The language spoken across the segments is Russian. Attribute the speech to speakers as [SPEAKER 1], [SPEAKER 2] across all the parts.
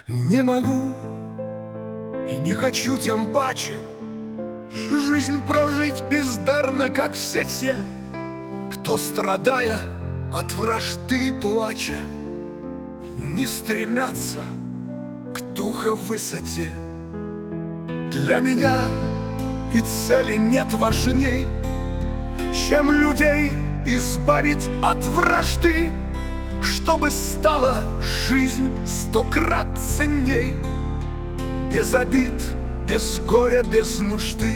[SPEAKER 1] Не могу и не хочу тем паче жизнь прожить бездарно, как все те, кто, страдая от вражды плача, не стремятся к духа высоте. Для меня и цели нет важней, чем людей избавить от вражды, чтобы стала жизнь 100 крат ценней. Без обид, без горя, без нужды.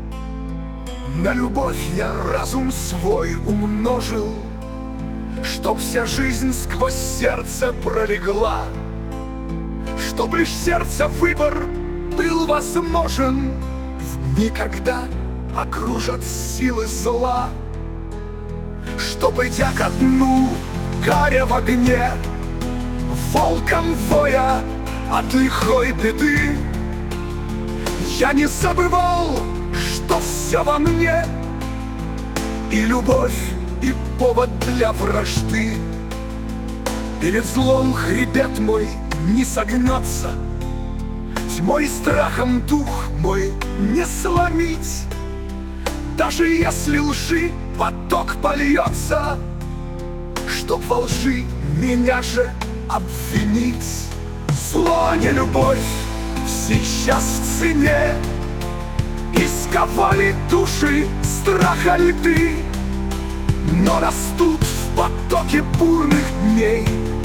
[SPEAKER 1] На любовь я разум свой умножил, чтоб вся жизнь сквозь сердце пролегла, чтоб лишь сердце выбор был возможен в дни, когда окружат силы зла. Чтоб, идя ко дну, горя в огне, волком воя от лихой беды, я не забывал, что все во мне, и любовь, и повод для вражды. Перед злом хребет мой не согнется, тьмой и страхом дух мой не сломить. Даже если лжи поток польется, чтоб во лжи меня же обвинить. Зло, не любовь сейчас в цене, исковали души страха льды, но растут в потоке бурных дней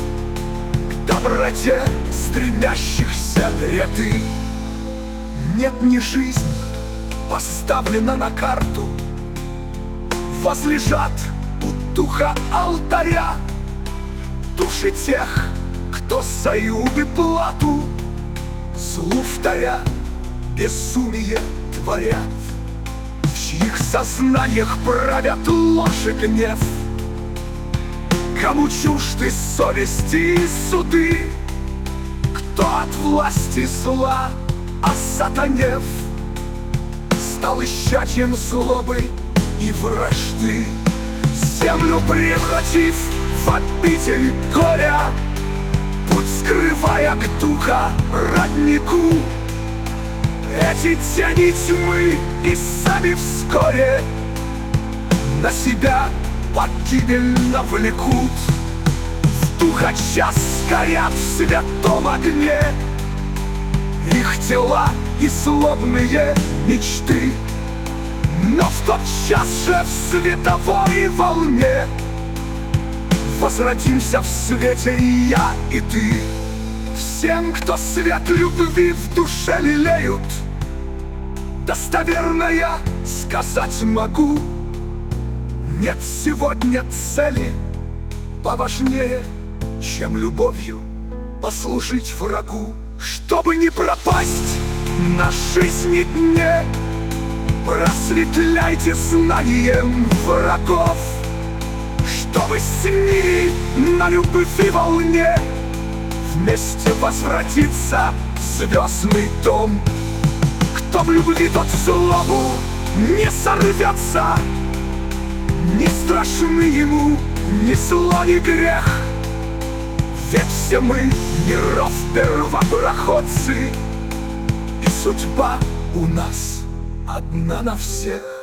[SPEAKER 1] к доброте стремящихся ряды. Нет, не жизнь поставлена на карту, возлежат у духа алтаря души тех, кто за юбы плату злу вторя, безумие творят, в чьих сознаниях правят ложь и гнев. Кому чужды совести и суды, кто от власти зла осатанев стал исчадьем злобы и вражды, землю превратив в обитель горя, путь скрывая к духа роднику. Эти тени тьмы и сами вскоре на себя погибель навлекут. В духа час горят в святом огне их тела и злобные мечты. Но в тот час же в световой волне возродимся в свете и я, и ты. Всем, кто свет любви в душе лелеют, достоверно я сказать могу: нет сегодня цели поважнее, чем любовью послужить врагу. Чтобы не пропасть на жизни дне, просветляйте знанием врагов, чтобы с ними на любви волне вместе возвратиться в звездный дом. Кто в любви, тот в злобу не сорвется, не страшны ему ни зло, ни грех. Ведь все мы миров первопроходцы, и судьба у нас одна на всех.